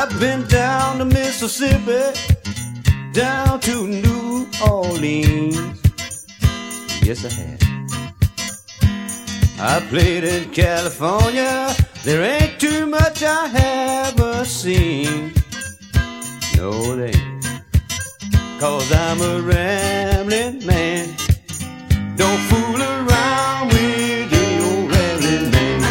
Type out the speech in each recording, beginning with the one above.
been down the Mississippi, down to New Orleans. Yes, I have. I played in California. There ain't too much I haven't seen. No, they ain't. 'Cause I'm a rambling man. Don't fool around with the old rambling man.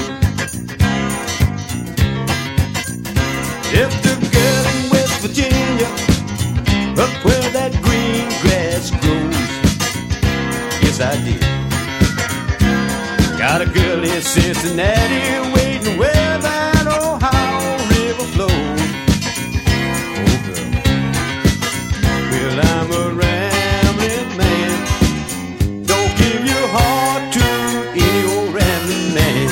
If the girl in West Virginia, up where that green grass grows, yes I did. Got a girl in Cincinnati waiting where that Ohio River flows. Oh girl, well I'm a rambling man. Don't give your heart to any old rambling man.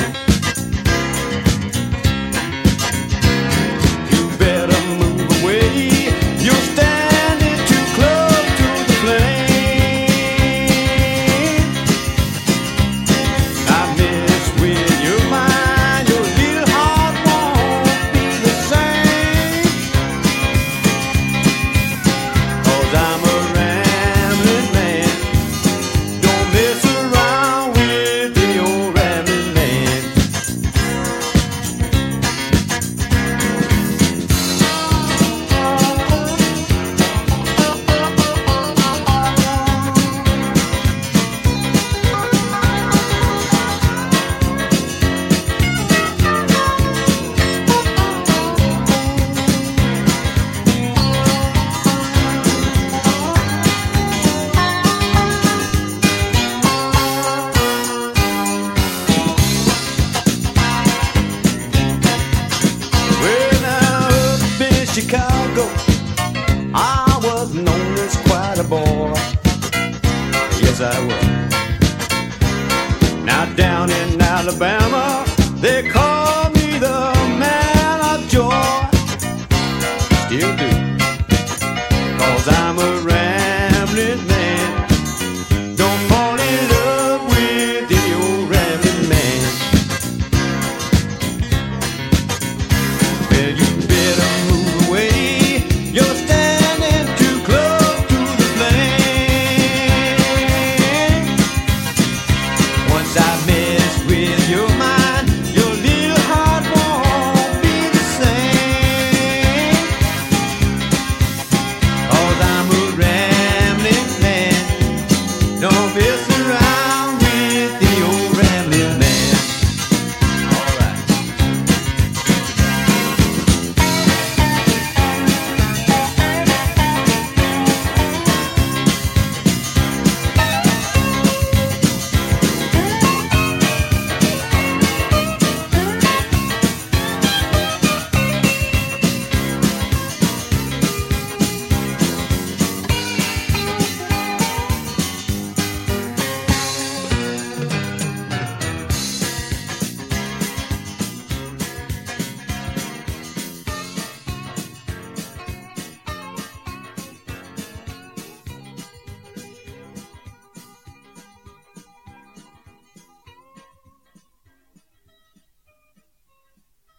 You better move away. You're standing too close to the flame. I miss when you're mine. Your little heart won't be the same. 'Cause I'm a rambling man. Don't mess around with the old rambling man. Well, now up in Chicago, I was known as quite a boy. Yes, I was. Now down in Alabama,